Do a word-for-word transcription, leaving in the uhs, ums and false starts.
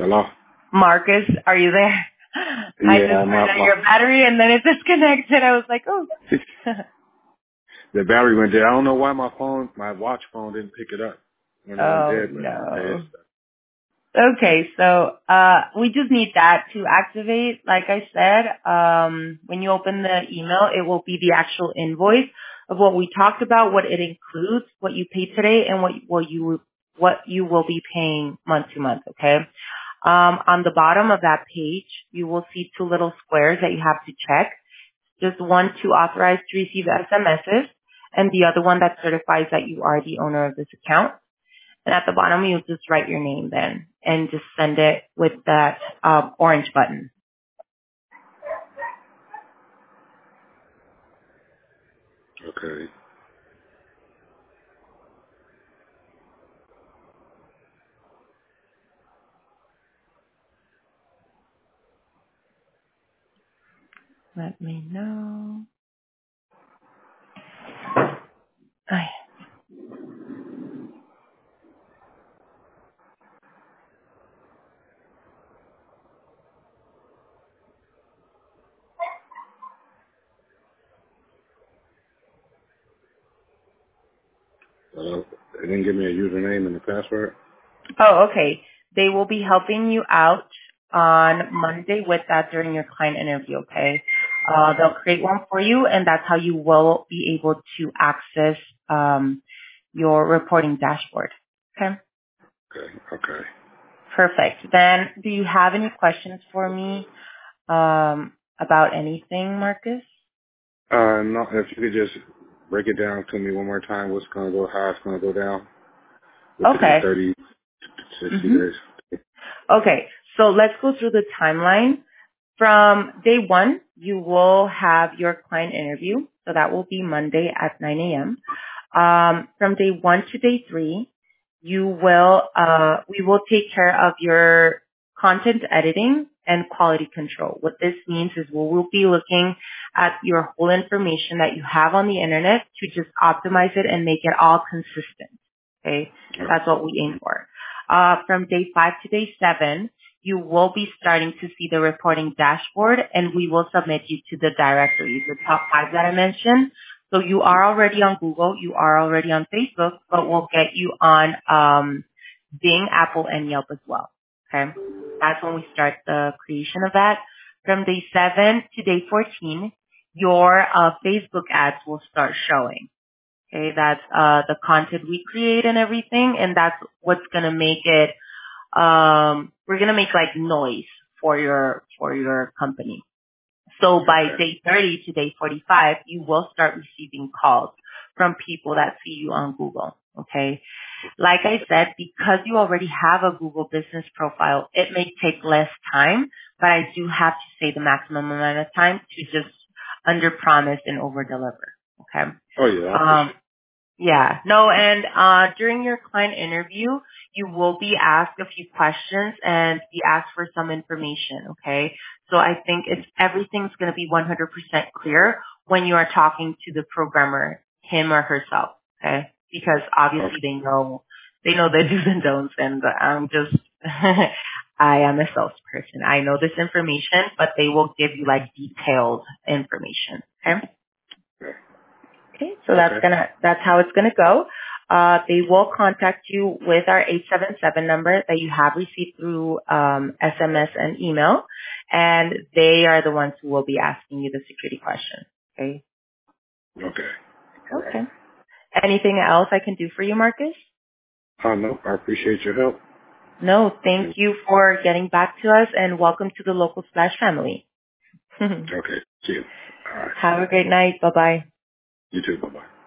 Hello? Marcus, are you there? Yeah, I just heard my, that my your battery and then it disconnected. I was like, oh. the battery went dead. I don't know why my phone, my watch phone didn't pick it up when it went Oh, dead, but it no. is. Okay, so uh, we just need that to activate. Like I said, um, when you open the email, it will be the actual invoice of what we talked about, what it includes, what you paid today, and what what you what you will be paying month to month. Okay. Um, on the bottom of that page, you will see two little squares that you have to check. Just one to authorize to receive S M Ses, and the other one that certifies that you are the owner of this account. And at the bottom, you just write your name then and just send it with that um, orange button. Okay. Let me know. Ay. Uh, they didn't give me a username and a password? Oh, okay. They will be helping you out on Monday with that during your client interview, okay? Uh, they'll create one for you, and that's how you will be able to access um, your reporting dashboard. Okay? Okay, okay. Perfect. Then, do you have any questions for me um, about anything, Marcus? Uh, no, if you could just break it down to me one more time, what's going to go, how it's going to go down within these Okay. thirty, sixty Mm-hmm. days. Okay. So let's go through the timeline. From day one, you will have your client interview. So that will be Monday at nine a.m. Um, from day one to day three, you will, uh, we will take care of your content editing and quality control. What this means is we will be looking at your whole information that you have on the internet to just optimize it and make it all consistent. Okay. That's what we aim for. Uh, from day five to day seven, you will be starting to see the reporting dashboard and we will submit you to the directories, the top five that I mentioned. So you are already on Google, you are already on Facebook, but we'll get you on um, Bing, Apple, and Yelp as well. Okay, that's when we start the creation of that. From day seven to day fourteen, your uh, Facebook ads will start showing. Okay, that's uh, the content we create and everything, and that's what's gonna make it. Um, we're gonna make like noise for your for your company. So by Okay. day thirty to day forty-five, you will start receiving calls from people that see you on Google. Okay. Like I said, because you already have a Google business profile, it may take less time, but I do have to say the maximum amount of time to just under promise and over deliver. Okay. Oh, yeah, I Um, appreciate yeah, no, and uh, during your client interview, you will be asked a few questions and be asked for some information, okay? So I think it's everything's going to be one hundred percent clear when you are talking to the programmer, him or herself, okay? Because it. obviously they know, they know the do's and don'ts, and I'm just, I am a salesperson. I know this information, but they will give you like detailed information, okay? Okay. Okay, so that's Okay. gonna that's how it's gonna go. Uh, they will contact you with our eight seven seven number that you have received through um, S M S and email, and they are the ones who will be asking you the security question. Okay. Okay. All right. Okay. Anything else I can do for you, Marcus? Oh, no, I appreciate your help. No, thank And, you for getting back to us, and welcome to the Local Splash family. okay. See you. All right. Have a great night. Bye bye. You too. Bye-bye.